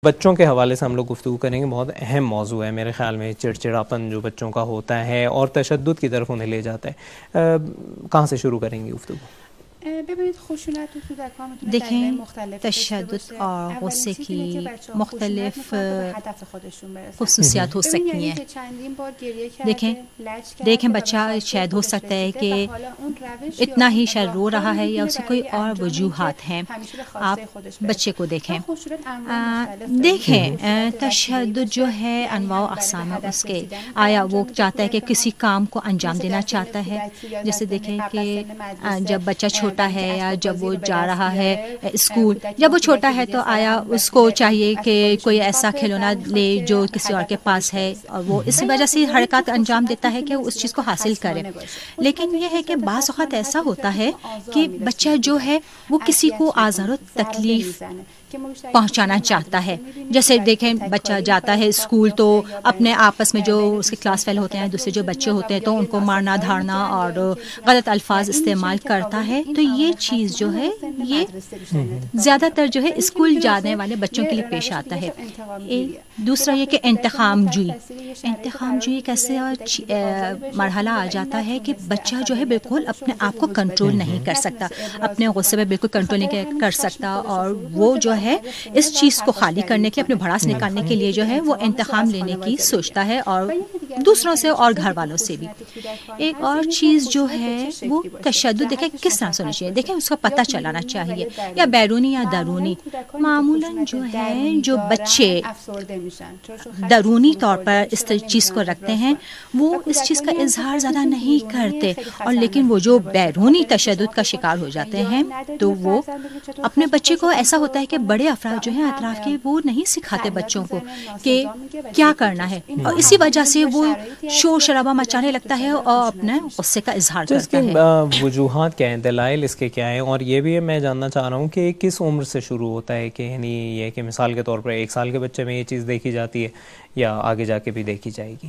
بچوں کے حوالے سے ہم لوگ گفتگو کریں گے. بہت اہم موضوع ہے میرے خیال میں, چڑچڑاپن جو بچوں کا ہوتا ہے اور تشدد کی طرف انہیں لے جاتا ہے. کہاں سے شروع کریں گے گفتگو؟ ببینید خشونت تو کودکان میتونه دیکھیں مختلف تشدد اور غصے کی مختلف خصوصیات ہو سکتی ہیں. دیکھیں بچہ شاید ہو سکتا ہے کہ اتنا ہی شاید رو رہا ہے یا اسے کوئی اور وجوہات ہیں. آپ بچے کو دیکھیں تشدد جو ہے انواع و اقسام ہے اس کے. آیا وہ چاہتا ہے کہ کسی کام کو انجام دینا چاہتا ہے, جیسے دیکھیں کہ جب بچہ چھوٹا ہے یا جب وہ جا رہا ہے اسکول, جب وہ چھوٹا ہے تو آیا اس کو چاہیے کہ کوئی ایسا کھلونا لے جو کسی اور کے پاس ہے, اور وہ اس وجہ سے حرکات انجام دیتا ہے کہ وہ اس چیز کو حاصل کرے. لیکن یہ ہے کہ بعض اوقات ایسا ہوتا ہے کہ بچہ جو ہے وہ کسی کو آزار و تکلیف پہنچانا چاہتا ہے. جیسے دیکھیں بچہ جاتا ہے اسکول تو اپنے آپس میں جو اس کے کلاس فیل ہوتے ہیں, دوسرے جو بچے ہوتے ہیں, تو ان کو مارنا دھاڑنا اور غلط الفاظ استعمال کرتا ہے. تو یہ چیز جو ہے یہ زیادہ تر جو ہے اسکول جانے والے بچوں کے لیے پیش آتا ہے. دوسرا یہ کہ انتقام جوئی ایک ایسا مرحلہ آ جاتا ہے کہ بچہ جو ہے بالکل اپنے آپ کو کنٹرول نہیں کر سکتا, اپنے غصے پہ بالکل کنٹرول نہیں کر سکتا, اور وہ جو ہے اس چیز کو خالی کرنے کے, اپنے بھڑاس نکالنے کے لیے جو ہے وہ انتقام لینے کی سوچتا ہے, اور دوسروں سے اور گھر والوں سے بھی. ایک اور چیز جو ہے وہ تشدد دیکھیں کس طرح سے ہونی چاہیے. دیکھیں اس کا پتہ چلانا چاہیے, یا بیرونی یا درونی. معمولاً جو ہے جو بچے درونی طور پر اس چیز کو رکھتے ہیں وہ اس چیز کا اظہار زیادہ نہیں کرتے, اور لیکن وہ جو بیرونی تشدد کا شکار ہو جاتے ہیں تو وہ اپنے بچے کو ایسا ہوتا ہے کہ بڑے افراد جو ہیں اطراف کے وہ نہیں سکھاتے بچوں کو کہ کیا کرنا ہے, اور اسی وجہ سے وہ شور شرابہ مچانے لگتا ہے اور اپنے غصے کا اظہار کرتا ہے. وجوہات کیا ہیں, دلائل اس کے کیا ہیں, اور یہ بھی میں جاننا چاہ رہا ہوں کہ کس عمر سے شروع ہوتا ہے, کہ یعنی یہ کہ مثال کے طور پر 1 سال کے بچے میں یہ چیز دیکھی جاتی ہے یا آگے جا کے بھی دیکھی جائے گی؟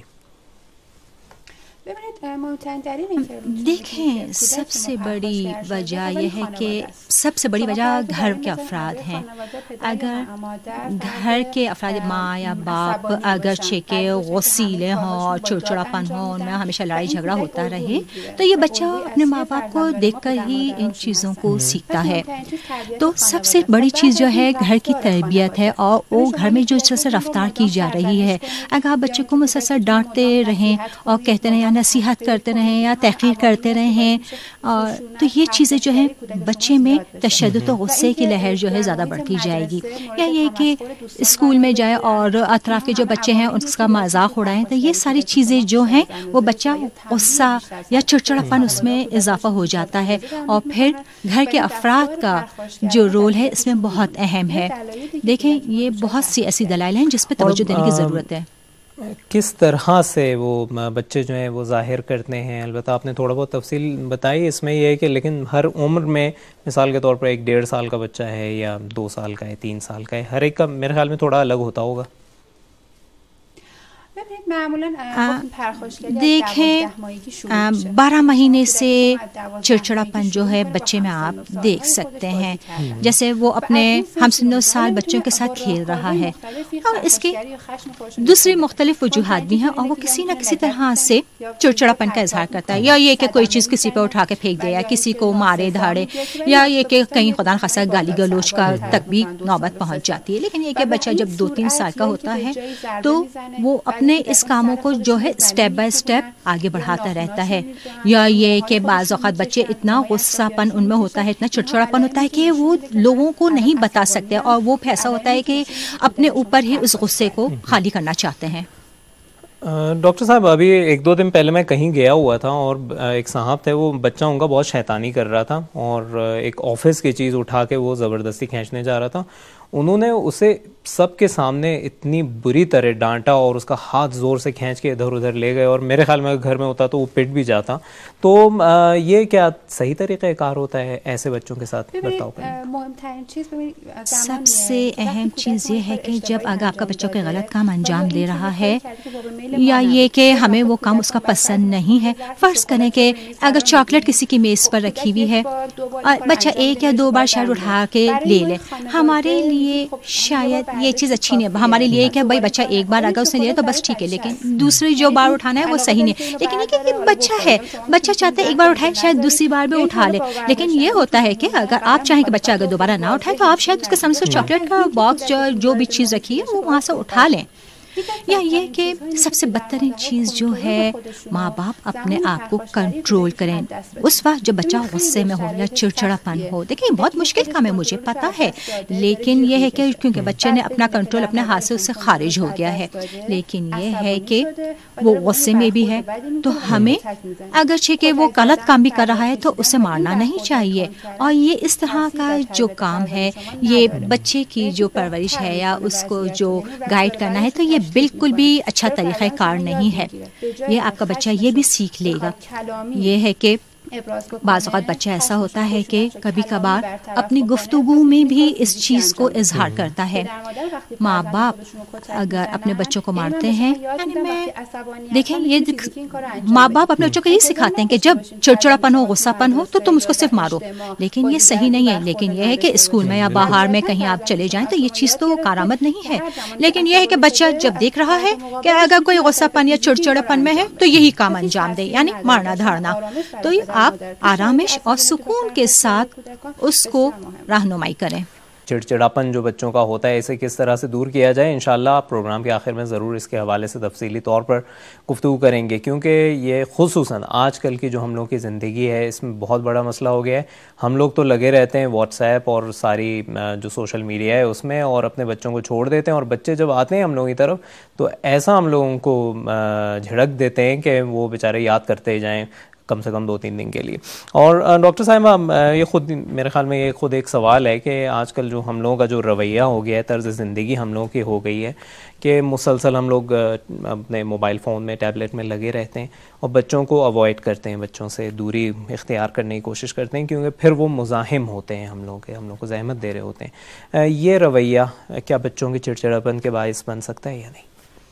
دیکھیں سب سے بڑی وجہ یہ ہے کہ سب سے بڑی وجہ گھر کے افراد ہیں. اگر گھر کے افراد ماں یا باپ اگرچہ کہ غصیلے ہوں اور چڑچڑاپن ہو, ان میں ہمیشہ لڑائی جھگڑا ہوتا رہے, تو یہ بچہ اپنے ماں باپ کو دیکھ کر ہی ان چیزوں کو سیکھتا ہے. تو سب سے بڑی چیز جو ہے گھر کی تربیت ہے, اور وہ گھر میں جو اس طرح سے رفتار کی جا رہی ہے. اگر آپ بچے کو مسلسل ڈانٹتے رہیں اور کہتے رہیں, نصیحت کرتے رہیں یا تحقیر کرتے رہیں, تو یہ چیزیں جو ہیں بچے میں تشدد و غصے کی لہر جو ہے زیادہ بڑھتی جائے گی. یا یہ کہ اسکول میں جائے اور اطراف کے جو بچے ہیں اس کا مذاق اڑائیں, تو یہ ساری چیزیں جو ہیں وہ بچہ غصہ یا چڑچڑاپن اس میں اضافہ ہو جاتا ہے. اور پھر گھر کے افراد کا جو رول ہے اس میں بہت اہم ہے. دیکھیں یہ بہت سی ایسی دلائل ہیں جس پہ توجہ دینے کی ضرورت ہے. کس طرح سے وہ بچے جو ہیں وہ ظاہر کرتے ہیں؟ البتہ آپ نے تھوڑا بہت تفصیل بتائی اس میں, یہ ہے کہ لیکن ہر عمر میں مثال کے طور پر 1-1.5 سال کا بچہ ہے یا 2 سال کا ہے, 3 سال کا ہے, ہر ایک کا میرے خیال میں تھوڑا الگ ہوتا ہوگا. دیکھیں 12 مہینے سے چڑچڑاپن جو ہے بچے میں آپ دیکھ سکتے ہیں. جیسے وہ اپنے ہم سن سال بچوں کے ساتھ کھیل رہا ہے, اور اس کے دوسری مختلف وجوہات بھی ہیں, اور وہ کسی نہ کسی طرح سے چڑچڑاپن کا اظہار کرتا ہے. یا یہ کہ کوئی چیز کسی پہ اٹھا کے پھینک دے, یا کسی کو مارے دھاڑے, یا یہ کہ کہیں خدا نخواستہ گالی گلوچ کا تک بھی نوبت پہنچ جاتی ہے. لیکن یہ کہ بچہ جب 2-3 سال کا ہوتا ہے تو وہ اپنے اس کاموں کو جو ہے اسٹیپ بائی اسٹیپ آگے بڑھاتا رہتا ہے. یا یہ کہ بعض اوقات بچے اتنا غصہ پن ان میں ہوتا ہے, اتنا چڑچڑاپن ہوتا ہے کہ وہ لوگوں کو نہیں بتا سکتے, اور وہ ایسا ہوتا ہے کہ اپنے اوپر ہی اس غصے کو خالی کرنا چاہتے ہیں. ڈاکٹر صاحب ابھی 1-2 دن پہلے میں کہیں گیا ہوا تھا, اور ایک صاحب تھے, وہ بچہ ان کا بہت شیطانی کر رہا تھا, اور ایک آفس کی چیز اٹھا کے وہ زبردستی کھینچنے جا رہا تھا. انہوں نے اسے سب کے سامنے اتنی بری طرح ڈانٹا, اور اس کا ہاتھ زور سے کھینچ کے ادھر ادھر لے گئے, اور میرے خیال میں گھر میں ہوتا تو وہ پٹ بھی جاتا. تو یہ کیا صحیح طریقہ کار ہوتا ہے ایسے بچوں کے ساتھ برتاؤ کرنا؟ سب سے اہم چیز یہ ہے کہ جب اگر آپ کا بچہ کوئی غلط کام انجام دے رہا ہے, یا یہ کہ ہمیں وہ کام اس کا پسند نہیں ہے, فرض کریں کہ اگر چاکلیٹ کسی کی میز پر رکھی ہوئی ہے, اور بچہ 1 یا 2 بار شاید اٹھا کے لے لے, ہمارے لیے شاید یہ چیز اچھی نہیں ہے. ہمارے لیے کہ بھائی بچہ ایک بار اگر اس نے لیا تو بس ٹھیک ہے, لیکن دوسری جو بار اٹھانا ہے وہ صحیح نہیں ہے. لیکن یہ کہ بچہ ہے, بچہ چاہتا ہے ایک بار اٹھائے, شاید دوسری بار بھی اٹھا لے. لیکن یہ ہوتا ہے کہ اگر آپ چاہیں کہ بچہ اگر دوبارہ نہ اٹھائے تو آپ شاید اس کے سامنے سے چاکلیٹ کا باکس جو بھی چیز رکھی ہے وہ وہاں سے اٹھا لیں. یا یہ کہ سب سے بدترین چیز جو ہے, ماں باپ اپنے آپ کو کنٹرول کریں اس وقت جب بچہ غصے میں ہو یا چڑچڑاپن ہو. دیکھیں بہت مشکل کام ہے, مجھے پتا ہے, لیکن یہ ہے کہ کیونکہ بچے نے اپنا کنٹرول اپنے ہاتھ سے اس سے خارج ہو گیا ہے. لیکن یہ ہے کہ وہ غصے میں بھی ہے تو ہمیں اگرچہ کہ وہ غلط کام بھی کر رہا ہے تو اسے مارنا نہیں چاہیے. اور یہ اس طرح کا جو کام ہے, یہ بچے کی جو پرورش ہے یا اس کو جو گائیڈ کرنا ہے, تو یہ بالکل بھی اچھا طریقہ کار نہیں ہے. یہ آپ کا بچہ یہ بھی سیکھ لے گا. یہ ہے کہ بعض اوقات بچہ ایسا ہوتا ہے کہ کبھی کبھار اپنی گفتگو میں بھی اس چیز کو اظہار کرتا ہے. ماں باپ اگر اپنے بچوں کو مارتے ہیں, دیکھیں یہ ماں باپ اپنے بچوں کو یہ سکھاتے ہیں کہ جب چڑچڑا پن ہو, غصہ پن ہو تو تم اس کو صرف مارو, لیکن یہ صحیح نہیں ہے. لیکن یہ ہے کہ اسکول میں یا باہر میں کہیں آپ چلے جائیں تو یہ چیز تو کارآمد نہیں ہے. لیکن یہ ہے کہ بچہ جب دیکھ رہا ہے کہ اگر کوئی غصہ پن یا چڑچڑا پن میں ہے تو یہی کام انجام دے, یعنی مارنا دھاڑنا. تو آپ آرامش اور سکون کے ساتھ اس کو رہنمائی کریں. چڑچڑاپن جو بچوں کا ہوتا ہے اسے کس طرح سے دور کیا جائے, انشاءاللہ آپ پروگرام کے آخر میں ضرور اس کے حوالے سے تفصیلی طور پر گفتگو کریں گے, کیونکہ یہ خصوصاً آج کل کی جو ہم لوگوں کی زندگی ہے اس میں بہت بڑا مسئلہ ہو گیا ہے. ہم لوگ تو لگے رہتے ہیں واٹس ایپ اور ساری جو سوشل میڈیا ہے اس میں, اور اپنے بچوں کو چھوڑ دیتے ہیں, اور بچے جب آتے ہیں ہم لوگوں کی طرف تو ایسا ہم لوگوں کو جھڑک دیتے ہیں کہ وہ بیچارے یاد کرتے جائیں کم سے کم 2-3 دن کے لیے. اور ڈاکٹر صاحبہ یہ خود میرے خیال میں یہ خود ایک سوال ہے کہ آج کل جو ہم لوگوں کا جو رویہ ہو گیا ہے, طرز زندگی ہم لوگوں کی ہو گئی ہے کہ مسلسل ہم لوگ اپنے موبائل فون میں, ٹیبلیٹ میں لگے رہتے ہیں اور بچوں کو اوائڈ کرتے ہیں, بچوں سے دوری اختیار کرنے کی کوشش کرتے ہیں, کیونکہ پھر وہ مزاحم ہوتے ہیں ہم لوگ کو زحمت دے رہے ہوتے ہیں. یہ رویہ کیا بچوں کی چڑچڑاپن کے باعث بن سکتا ہے یا نہیں؟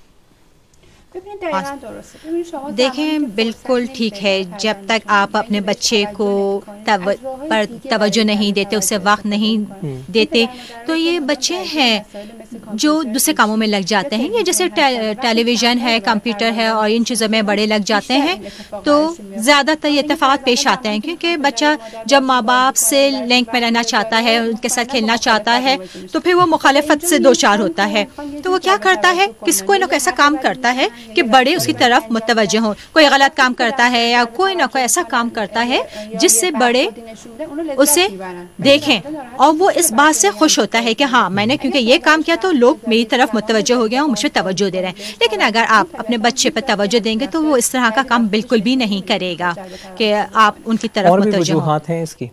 دیکھیں بالکل ٹھیک ہے, جب تک آپ اپنے بچے کو پر توجہ نہیں دیتے, اسے وقت نہیں دیتے, تو یہ بچے ہیں جو دوسرے کاموں میں لگ جاتے ہیں. یہ جیسے ٹیلی ویژن ہے, کمپیوٹر ہے, اور ان چیزوں میں بڑے لگ جاتے ہیں, تو زیادہ تر یہ اتفاقات پیش آتے ہیں. کیونکہ بچہ جب ماں باپ سے لنک میں رہنا چاہتا ہے, ان کے ساتھ کھیلنا چاہتا ہے, تو پھر وہ مخالفت سے دوچار ہوتا ہے. تو وہ کیا کرتا ہے, کوئی نہ کوئی ایسا کام کرتا ہے کہ بڑے اس کی طرف متوجہ ہوں. کوئی غلط کام کرتا ہے یا کوئی نہ کوئی ایسا کام کرتا ہے جس سے بڑے اسے دیکھیں, اور وہ اس بات سے خوش ہوتا ہے کہ ہاں میں نے کیونکہ یہ کام کیا تو لوگ میری طرف متوجہ ہو گئے اور مجھ پہ توجہ دے رہے ہیں. لیکن اگر آپ اپنے بچے پہ توجہ دیں گے تو وہ اس طرح کا کام بالکل بھی نہیں کرے گا کہ آپ ان کی طرف متوجہ ہوں. اور بھی وجوہات ہیں اس کی؟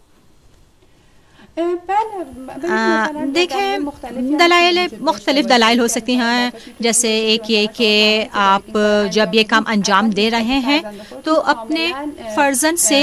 دیکھیں مختلف دلائل ہو سکتی ہیں. جیسے ایک یہ کہ آپ جب یہ کام انجام دے رہے ہیں تو اپنے فرزند سے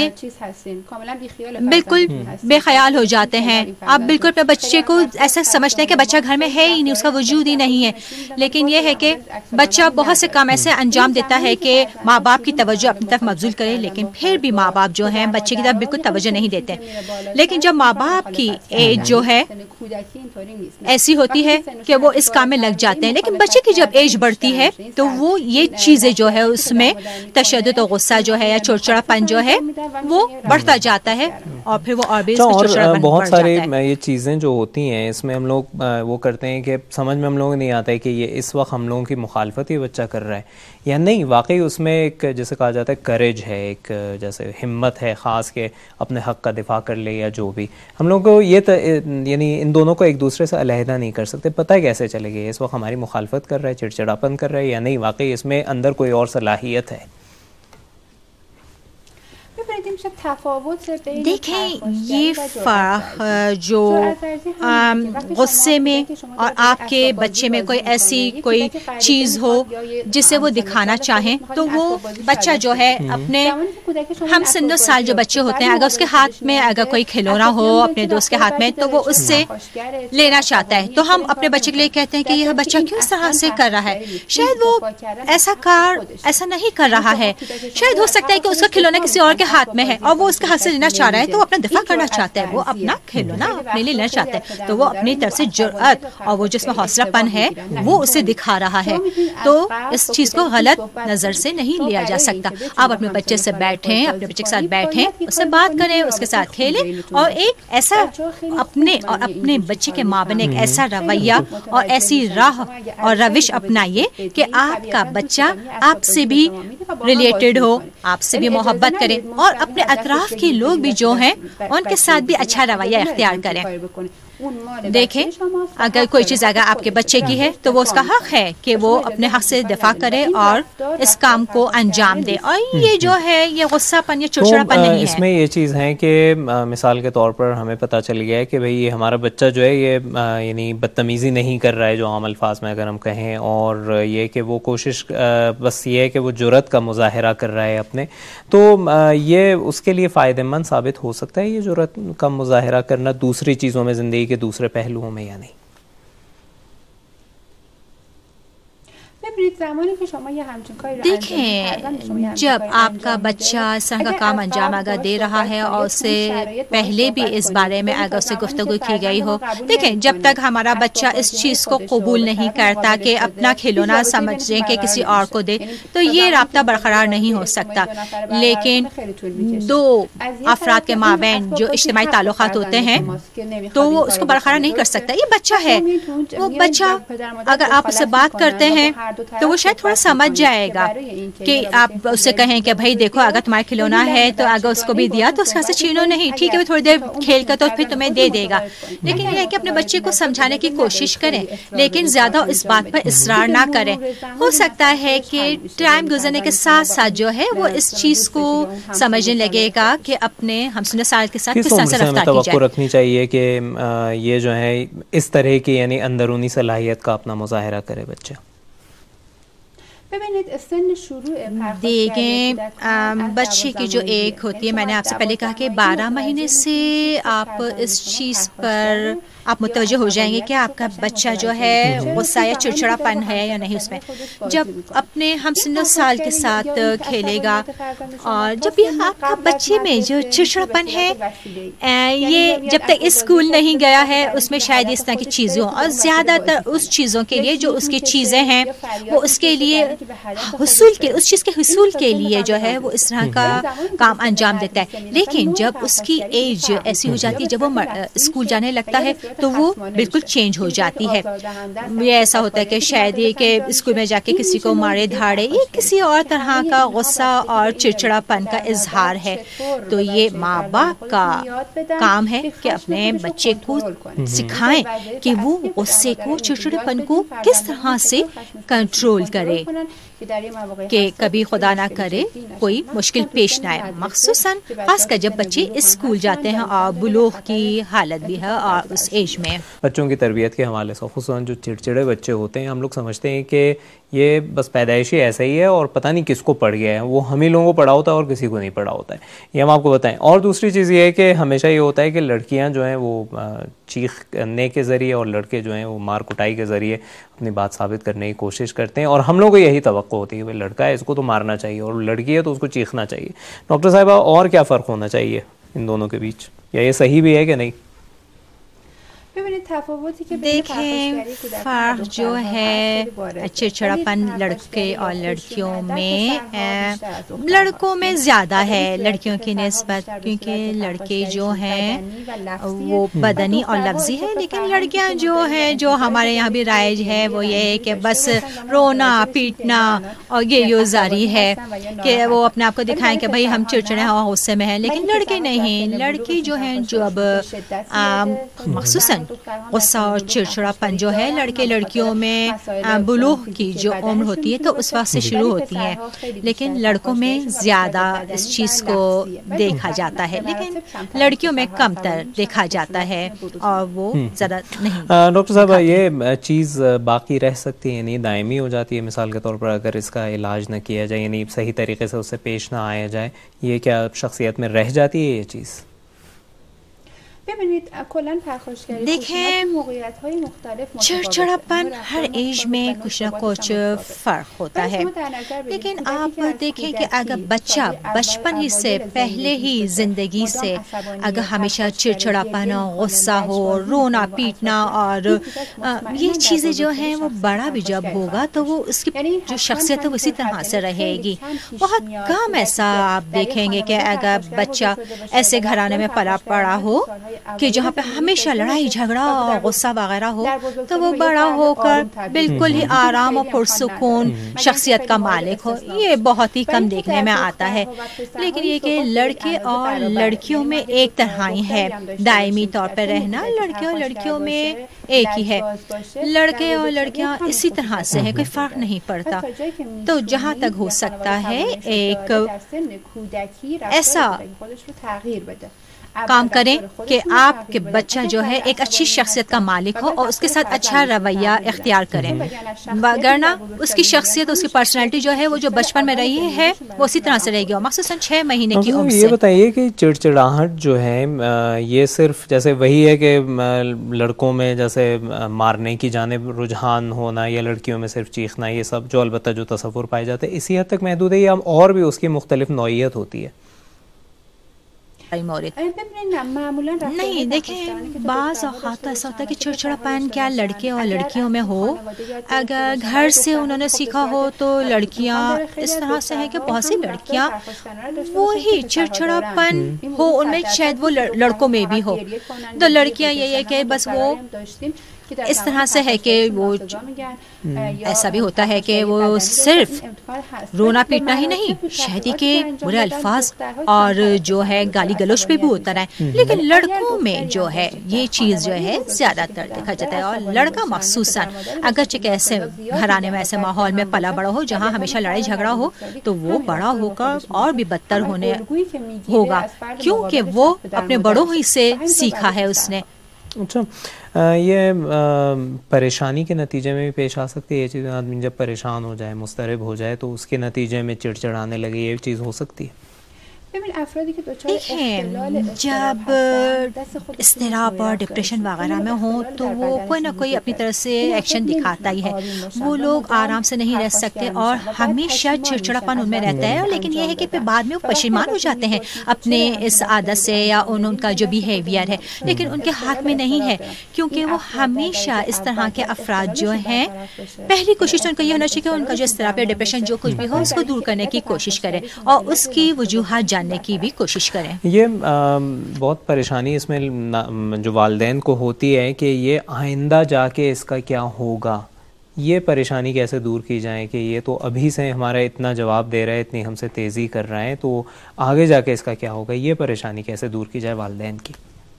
بالکل بے خیال ہو جاتے ہیں. آپ بالکل اپنے بچے کو ایسا سمجھتے ہیں کہ بچہ گھر میں ہے ہی نہیں, اس کا وجود ہی نہیں ہے. لیکن یہ ہے کہ بچہ بہت سے کام ایسے انجام دیتا ہے کہ ماں باپ کی توجہ اپنی طرف مبذول کرے, لیکن پھر بھی ماں باپ جو ہیں بچے کی طرف بالکل توجہ نہیں دیتے. لیکن جب ماں باپ کی ایج جو ہے ایسی ہوتی ہے کہ وہ اس کام میں لگ جاتے ہیں, لیکن بچے کی جب ایج بڑھتی ہے تو وہ یہ چیزیں جو ہے اس میں تشدد و غصہ جو ہے یا چڑچڑا پن جو ہے وہ بڑھتا جاتا ہے, اور پھر وہ اور بھی بہت سارے یہ چیزیں جو ہوتی ہیں اس میں ہم لوگ وہ کرتے ہیں کہ سمجھ میں ہم لوگ نہیں آتا ہے کہ یہ اس وقت ہم لوگوں کی مخالفت ہی بچہ کر رہا ہے یا نہیں. واقعی اس میں ایک جیسے کہا جاتا ہے کریج ہے, ایک جیسے ہمت ہے خاص کے اپنے حق کا دفاع کر لے, یا جو بھی ہم لوگ کو یہ یعنی ان دونوں کو ایک دوسرے سے علیحدہ نہیں کر سکتے. پتہ کیسے چلے گی اس وقت ہماری مخالفت کر رہا ہے, چڑچڑاپن کر رہا ہے یا نہیں, واقعی اس میں اندر کوئی اور صلاحیت ہے. دیکھیں یہ فرق جو غصے میں اور آپ کے بچے میں کوئی ایسی کوئی چیز ہو جسے وہ دکھانا چاہیں, تو وہ بچہ جو ہے اپنے ہم سن و سال جو بچے ہوتے ہیں, اگر اس کے ہاتھ میں اگر کوئی کھلونا ہو اپنے دوست کے ہاتھ میں تو وہ اس سے لینا چاہتا ہے. تو ہم اپنے بچے کے لیے کہتے ہیں کہ یہ بچہ کیوں اس طرح سے کر رہا ہے, شاید وہ ایسا نہیں کر رہا ہے, شاید ہو سکتا ہے کہ اس کا کھلونا کسی اور کے ہاتھ میں ہے اور وہ اس کا حق سے لینا چاہ رہا ہے تو وہ اپنا دفاع کرنا چاہتا ہے, وہ اپنا کھلونا اپنے لیے لینا چاہتا ہے, تو وہ اپنی طرف سے جرأت اور وہ جس میں حوصلہ پن ہے وہ اسے دکھا رہا ہے. تو اس چیز کو غلط نظر سے نہیں لیا جا سکتا. آپ اپنے بچے سے بیٹھیں, اپنے بچے کے ساتھ بیٹھیں, اس سے بات کریں, اس کے ساتھ کھیلیں, اور ایک ایسا اپنے اور اپنے بچے کے مابین ایک ایسا رویہ اور ایسی راہ اور روش اپنائیے کہ آپ کا بچہ آپ سے بھی ریلیٹڈ ہو, آپ سے بھی محبت کرے, اور اپنے اطراف کے لوگ بھی جو ہیں ان کے ساتھ بھی اچھا رویہ اختیار کریں. دیکھیں اگر کوئی چیز اگر آپ کے بچے کی ہے تو وہ اس کا حق ہے کہ وہ اپنے حق سے دفاع کرے اور اس کام کو انجام دے, اور یہ جو ہے یہ غصہ پن یا چڑچڑا پن نہیں ہے. اس میں یہ چیز ہے کہ مثال کے طور پر ہمیں پتہ چل گیا ہے کہ بھئی یہ ہمارا بچہ جو ہے یہ یعنی بدتمیزی نہیں کر رہا ہے جو عام الفاظ میں اگر ہم کہیں, اور یہ کہ وہ کوشش بس یہ ہے کہ وہ جرأت کا مظاہرہ کر رہا ہے اپنے, تو یہ اس کے لیے فائدہ مند ثابت ہو سکتا ہے یہ جرأت کا مظاہرہ کرنا دوسری چیزوں میں, زندگی کے دوسرے پہلوؤں میں, یا نہیں؟ دیکھیں جب آپ کا بچہ اس طرح کا کام انجام اگر دے رہا ہے اور اس سے پہلے بھی اس بارے میں اگر اس سے گفتگو کی گئی ہو, دیکھیں جب تک ہمارا بچہ اس چیز کو قبول نہیں کرتا کہ اپنا کھلونا سمجھیں کہ کسی اور کو دے, تو یہ رابطہ برقرار نہیں ہو سکتا. لیکن دو افراد کے مابین جو اجتماعی تعلقات ہوتے ہیں تو وہ اس کو برقرار نہیں کر سکتا. یہ بچہ ہے, وہ بچہ اگر آپ اس سے بات کرتے ہیں تو وہ شاید تھوڑا سمجھ جائے گا کہ آپ اس سے کہیں کہ بھائی دیکھو اگر تمہارا کھلونا ہے تو اگر اس کو بھی دیا تو اس کا سے چھینو نہیں, ٹھیک ہے وہ تھوڑی دیر کھیل کر تو پھر تمہیں دے دے گا. لیکن یہ ہے کہ اپنے بچے کو سمجھانے کی کوشش کریں, لیکن زیادہ اس بات پر اصرار نہ کریں. ہو سکتا ہے کہ ٹائم گزرنے کے ساتھ ساتھ جو ہے وہ اس چیز کو سمجھنے لگے گا کہ اپنے ہمسن سال کے ساتھ کس طرح سے رفتار کی جائے. توقع رکھنی چاہیے کہ یہ جو ہے اس طرح کی یعنی اندرونی صلاحیت کا اپنا مظاہرہ کرے بچہ. دیکھیں بچے کی جو ایک ہوتی ہے, میں نے آپ سے پہلے کہا کہ 12 مہینے سے آپ اس چیز پر آپ متوجہ ہو جائیں گے کہ آپ کا بچہ جو ہے غصہ یا چڑچڑا پن ہے یا نہیں اس میں. جب اپنے ہم سن سال کے ساتھ کھیلے گا اور جب یہ آپ کا بچے میں جو چڑچڑا پن ہے یہ جب تک اسکول نہیں گیا ہے اس میں شاید اس طرح کی چیزوں, اور زیادہ تر اس چیزوں کے لیے جو اس کی چیزیں ہیں وہ اس کے لیے حصول کے اس چیز کے حصول کے لیے جو ہے وہ اس طرح کا کام انجام دیتا ہے. لیکن جب اس کی ایج ایسی ہو جاتی ہے جب وہ اسکول جانے لگتا ہے تو وہ بالکل چینج ہو جاتی ہے. یہ ایسا ہوتا ہے کہ شاید یہ کہ اسکول میں جا کے کسی کو مارے دھاڑے یا کسی اور طرح کا غصہ اور چڑچڑا پن کا اظہار ہے. تو یہ ماں باپ کا کام ہے کہ اپنے بچے کو سکھائیں کہ وہ غصے کو چڑچڑے پن کو کس طرح سے کنٹرول کرے کہ کبھی خدا نہ کرے کوئی مشکل پیش نہ آئے, مخصوصاً خاص کر جب بچے اسکول جاتے ہیں اور بلوغ کی حالت بھی ہے اور اس ایج میں. بچوں کی تربیت کے حوالے سے خصوصاً جو چڑچڑے بچے ہوتے ہیں ہم لوگ سمجھتے ہیں کہ یہ بس پیدائشی ایسا ہی ہے اور پتہ نہیں کس کو پڑ گیا ہے, وہ ہم ہی لوگوں کو پڑا ہوتا ہے اور کسی کو نہیں پڑا ہوتا ہے, یہ ہم آپ کو بتائیں. اور دوسری چیز یہ ہے کہ ہمیشہ یہ ہوتا ہے کہ لڑکیاں جو ہیں وہ چیخنے کے ذریعے اور لڑکے جو ہیں وہ مار کٹائی کے ذریعے اپنی بات ثابت کرنے کی کوشش کرتے ہیں, اور ہم لوگوں کو یہی توقع ہوتی ہے کہ لڑکا ہے اس کو تو مارنا چاہیے اور لڑکی ہے تو اس کو چیخنا چاہیے. ڈاکٹر صاحبہ اور کیا فرق ہونا چاہیے ان دونوں کے بیچ, یا یہ صحیح بھی ہے کہ نہیں؟ دیکھیں فرق جو ہے چڑچڑا پن لڑکے اور لڑکیوں میں لڑکوں میں زیادہ ہے لڑکیوں کی نسبت, کیونکہ لڑکے جو ہیں وہ بدنی اور لفظی ہے, لیکن لڑکیاں جو ہیں جو ہمارے یہاں بھی رائج ہے وہ یہ ہے کہ بس رونا پیٹنا اور گریوزاری ہے کہ وہ اپنے آپ کو دکھائیں کہ بھائی ہم چڑچڑے ہیں اور غصے میں ہیں. لیکن لڑکے نہیں, لڑکی جو ہیں جو اب مخصوصاً غصہ اور چڑچڑا پن جو ہے لڑکے لڑکیوں میں بلوغ کی جو عمر ہوتی ہے تو اس وقت سے شروع ہوتی ہے, لیکن لڑکوں میں زیادہ اس چیز کو دیکھا جاتا ہے, لیکن لڑکیوں میں کم تر دیکھا جاتا ہے اور وہ زیادہ نہیں. ڈاکٹر صاحب یہ چیز باقی رہ سکتی ہے, یعنی دائمی ہو جاتی ہے مثال کے طور پر اگر اس کا علاج نہ کیا جائے, یعنی صحیح طریقے سے اس سے پیش نہ آیا جائے, یہ کیا شخصیت میں رہ جاتی ہے یہ چیز؟ ببینید کلا پرخاشگری دیکھیں موقعیت‌های مختلف چڑچڑاپن ہر ایج میں کچھ نہ کچھ فرق ہوتا ہے، لیکن آپ دیکھیں کہ اگر بچہ بچپن ہی سے پہلے ہی زندگی سے اگر ہمیشہ چڑچڑاپن، غصہ ہو، رونا پیٹنا اور یہ چیزیں جو ہیں وہ بڑا بھی جب ہوگا تو وہ اس کی جو شخصیت ہے وہ اسی طرح سے رہے گی. بہت کم ایسا آپ دیکھیں گے کہ اگر بچہ ایسے گھرانے میں پلا پڑا ہو کہ جہاں پہ ہمیشہ لڑائی جھگڑا اور غصہ وغیرہ ہو تو وہ بڑا ہو کر بالکل ہی آرام اور پرسکون شخصیت کا مالک ہو. یہ بہت ہی کم دیکھنے میں آتا ہے. لیکن یہ کہ لڑکے اور لڑکیوں میں ایک طرح ہی ہے، دائمی طور پہ رہنا لڑکے اور لڑکیوں میں ایک ہی ہے. لڑکے اور لڑکیاں اسی طرح سے ہیں، کوئی فرق نہیں پڑتا. تو جہاں تک ہو سکتا ہے ایک ایسا کام کریں کہ آپ کے بچہ جو ہے ایک اچھی شخصیت کا مالک ہو اور اس کے ساتھ اچھا رویہ اختیار کریں، وگرنہ اس کی شخصیت، اس کی پرسنالٹی جو ہے وہ جو بچپن میں رہی ہے وہ اسی طرح سے رہے گی اور مخصوصاً 6 مہینے کی عمر سے. یہ بتائیے کہ چڑچڑاہٹ جو ہے یہ صرف جیسے وہی ہے کہ لڑکوں میں جیسے مارنے کی جانب رجحان ہونا یا لڑکیوں میں صرف چیخنا، یہ سب جو البتہ جو تصور پائے جاتے ہیں اسی حد تک محدود ہے یا اور بھی اس کی مختلف نوعیت ہوتی ہے؟ نہیں، دیکھیں بعض اوقات ایسا ہوتا ہے کہ چڑچڑاپن کیا لڑکے اور لڑکیوں میں ہو، اگر گھر سے انہوں نے سیکھا ہو تو لڑکیاں اس طرح سے ہیں کہ بہت سی لڑکیاں وہی چڑچڑاپن ہو ان میں، شاید وہ لڑکوں میں بھی ہو. تو لڑکیاں یہ ہے کہ بس وہ اس طرح سے ہے کہ وہ ایسا بھی ہوتا ہے کہ وہ صرف رونا پیٹنا ہی نہیں، شاید ہی کہ برے الفاظ اور جو ہے گالی گلوچ پہ بھی ہوتا رہے. لیکن لڑکوں میں جو ہے یہ چیز جو ہے زیادہ تر دیکھا جاتا ہے. اور لڑکا مخصوصاً اگرچہ کہ ایسے گھرانے میں ایسے ماحول میں پلا بڑا ہو جہاں ہمیشہ لڑائی جھگڑا ہو تو وہ بڑا ہو کر اور بھی بدتر ہونے ہوگا، کیونکہ وہ اپنے بڑوں ہی سے سیکھا ہے اس نے. اچھا، یہ پریشانی کے نتیجے میں بھی پیش آ سکتی ہے یہ چیز؟ آدمی جب پریشان ہو جائے، مضطرب ہو جائے تو اس کے نتیجے میں چڑچڑانے لگے، یہ چیز ہو سکتی ہے؟ دیکھیں جب اضطراب اور ڈپریشن وغیرہ میں ہوں تو وہ کوئی نہ کوئی اپنی طرح سے ایکشن دکھاتا ہی ہے. وہ لوگ آرام سے نہیں رہ سکتے اور ہمیشہ چڑچڑاپن ان میں رہتا ہے. لیکن یہ ہے کہ پھر بعد میں وہ پشیمان ہو جاتے ہیں اپنے اس عادت سے یا ان کا جو بیہیویئر ہے، لیکن ان کے ہاتھ میں نہیں ہے، کیونکہ وہ ہمیشہ اس طرح کے افراد جو ہیں پہلی کوشش ان کا یہ ہونا چاہیے کہ ان کا جو اضطراب یا ڈپریشن جو کچھ بھی ہو اس کو دور کرنے کی کوشش کرے اور اس کی وجوہات جاننے کی بھی کوشش کریں. یہ بہت پریشانی اس میں جو والدین کو ہوتی ہے کہ یہ آئندہ جا کے اس کا کیا ہوگا، یہ پریشانی کیسے دور کی جائے کہ یہ تو ابھی سے ہمارا اتنا جواب دے رہا ہے، اتنی ہم سے تیزی کر رہا ہے، تو آگے جا کے اس کا کیا ہوگا، یہ پریشانی کیسے دور کی جائے والدین کی؟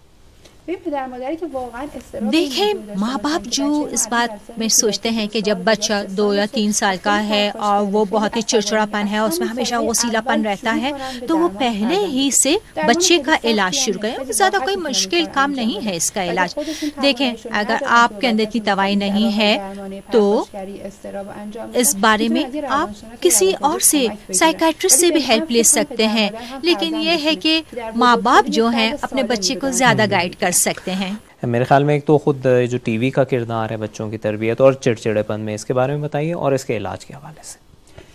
دیکھیں ماں باپ جو اس بات میں سوچتے ہیں کہ جب بچہ 2 یا 3 سال کا ہے اور وہ بہت ہی چڑچڑا پن ہے، اس میں ہمیشہ غصیلا پن رہتا ہے، تو وہ پہلے ہی سے بچے کا علاج شروع کریں. زیادہ کوئی مشکل کام نہیں ہے اس کا علاج. دیکھیں اگر آپ کے اندر اتنی دوائی نہیں ہے تو اس بارے میں آپ کسی اور سے سائیکیٹرسٹ سے بھی ہیلپ لے سکتے ہیں. لیکن یہ ہے کہ ماں باپ جو ہیں اپنے بچے کو زیادہ گائیڈ کر سکتے ہیں. میرے خیال میں ایک تو خود جو ٹی وی کا کردار ہے بچوں کی تربیت اور چڑچڑے پن میں، اس کے بارے میں بتائیے اور اس کے علاج کے حوالے سے.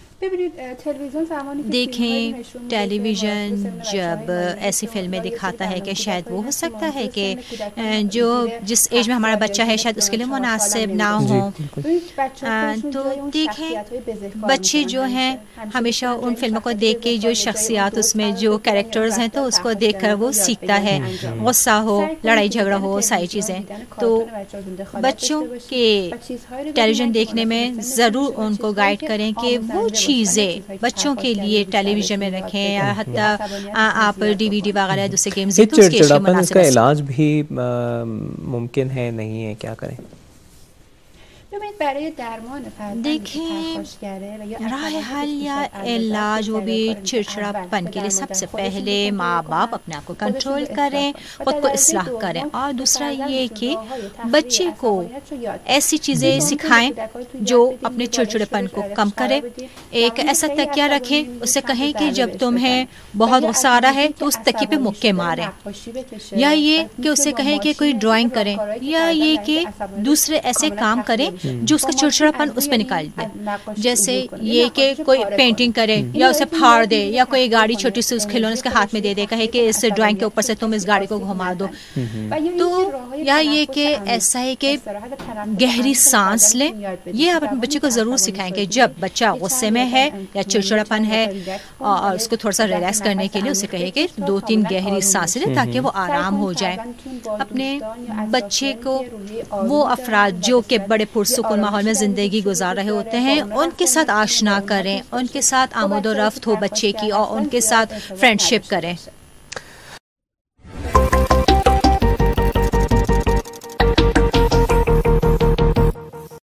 دیکھیں ٹیلی ویژن جب ایسی فلمیں دکھاتا ہے کہ شاید وہ ہو سکتا ہے کہ جو جس ایج میں ہمارا بچہ ہے شاید اس کے لیے مناسب نہ ہو، تو دیکھیں بچے جو ہیں ہمیشہ ان فلموں کو دیکھ کے جو شخصیات اس میں جو کیریکٹرز ہیں تو اس کو دیکھ کر وہ سیکھتا ہے. غصہ ہو، لڑائی جھگڑا ہو، ساری چیزیں. تو بچوں کے ٹیلی ویژن دیکھنے میں ضرور ان کو گائیڈ کریں کہ وہ چیزیں بچوں کے لیے ٹیلی ویژن میں رکھیں، یا حتی آپ ڈی وی ڈی وغیرہ دوسرے گیمز چڑچڑاپن اس کا علاج بھی ممکن ہے نہیں ہے، کیا کریں؟ دیکھیں راہ حل یا علاج وہ بھی چڑچڑا پن کے لیے سب سے پہلے ماں باپ اپنے آپ کو کنٹرول کریں، خود کو اصلاح کریں، اور دوسرا یہ کہ بچے کو ایسی چیزیں سکھائیں جو اپنے چڑچڑے پن کو کم کرے. ایک ایسا تکیہ رکھیں، اس سے کہیں کہ جب تمہیں بہت غصہ آ رہا ہے تو اس تکیے پہ مکے ماریں، یا یہ کہ اسے کہیں کہ کوئی ڈرائنگ کریں، یا یہ کہ دوسرے ایسے کام کریں جو اس کا چڑچڑا پن اس پہ نکال دے. جیسے یہ کہ کوئی پینٹنگ کرے یا اسے پھاڑ دے، یا کوئی گاڑی چھوٹی سی اس کھلونے اس کے ہاتھ میں دے دے، کہے کہ اس ڈرائنگ کے اوپر سے تم اس گاڑی کو گھما دو. تو یا یہ کہ ایسا ہے کہ گہری سانس لیں. یہ آپ اپنے بچے کو ضرور سکھائیں کہ جب بچہ غصے میں ہے یا چڑچڑا پن ہے اور اس کو تھوڑا سا ریلیکس کرنے کے لیے اسے کہے کہ 2-3 گہری سانسیں لیں تاکہ وہ آرام ہو جائے. اپنے بچے کو وہ افراد جو کہ بڑے پرسکون ماحول میں زندگی گزار رہے ہوتے ہیں ان کے ساتھ آشنا کریں، ان کے ساتھ آمد و رفت ہو بچے کی، اور ان کے ساتھ فرینڈ شپ کریں.